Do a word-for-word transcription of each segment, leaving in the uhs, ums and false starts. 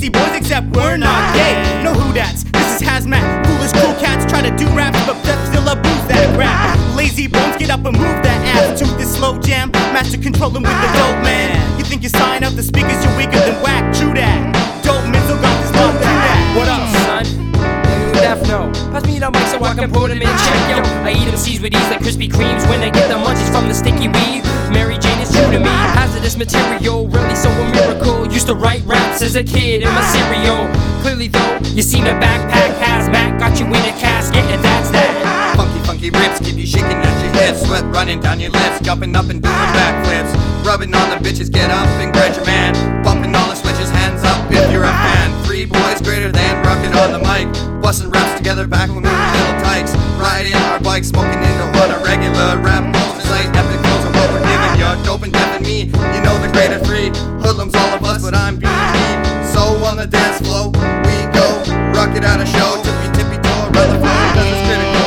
Beastie Boys, except we're not gay. No who that's, this is hazmat. Foolish cool cats try to do raps, but death still abuse that crap. Lazy bones, get up and move that ass to this slow jam. Master controlling with the dope man. You think you sign up the speakers, you're weaker than whack. True that. Dope Mizzo got this love, do that. What up, son? You deaf no. Pass me the mic so I can put him in check, yo. I eat M Cs with ease like Krispy Kremes when I get the munchies from the sticky weed. Mary Jane is true to me. Hazardous material, really so a miracle. Used to write raps as a kid in my cereal. Clearly though, you seen a backpack hazmat, got you in a casket, and that's that. Funky, funky rips keep you shaking at your hips, sweat running down your lips, jumping up and doing backflips, rubbing on the bitches, get up and grab your man, bumping all the switches, hands up if you're a fan. Three boys greater than Rocket on the mic, busting raps together back when we were little tykes, riding our bikes, smoking into on a regular rap. It's like epic flows of what we're giving you, dope and deaf and me. You know the greater three, hoodlums all of us, but I'm being me. So on the dance floor we go, rocket out a show, tippy tippy toe, run the floor, cause it's critical.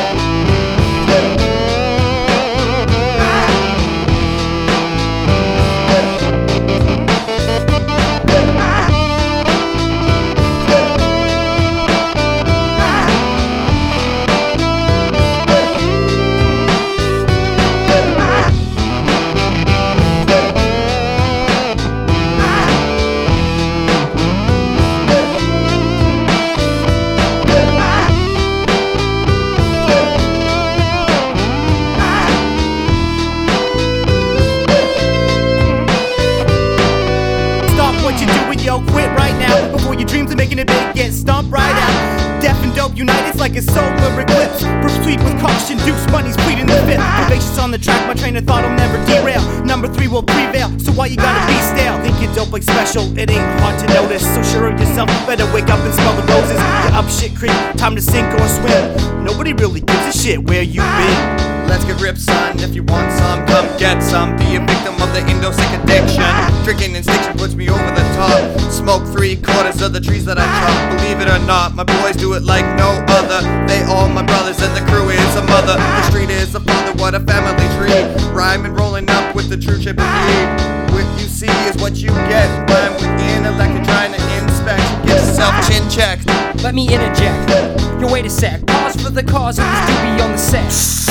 Yo, quit right now before your dreams of making it big get stomped right out. Deaf and dope unite, it's like a solar eclipse. Bruce Sweet with caution, Deuce Money's pleading the fifth. Vivacious on the track, my train of thought will never derail. Number three will prevail, so why you gotta be stale? Think you're dope like special, it ain't hard to notice. So sure of yourself, better wake up and smell the roses. You're up shit creek, time to sink or swim. Nobody really gives a shit where you been. Let's get ripped, son, if you want some, come get some. Be a victim of the Indo-Sikh addiction. Drinking instinction puts me over the top. Smoke three quarters of the trees that I chop. Believe it or not, my boys do it like no other. They all my brothers and the crew is a mother. The street is a father, what a family tree. Rhyming, rolling up with the true chip and E. What you see is what you get. Rhyme with intellect and trying to inspect. Get yourself chin checked. Let me interject. Yo, wait a sec. Pause for the cause of this doobie on the set.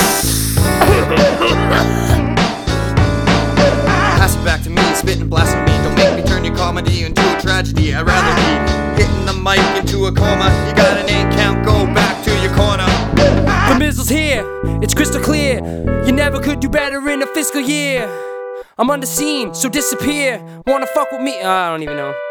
Pass it back to me, spitting blasphemy. Don't make me turn your comedy into a tragedy. I'd rather be hitting the mic into a coma. You got an eight count, go back to your corner. The Mizzle's here, it's crystal clear. You never could do better in a fiscal year. I'm on the scene, so disappear. Wanna fuck with me? Uh, I don't even know.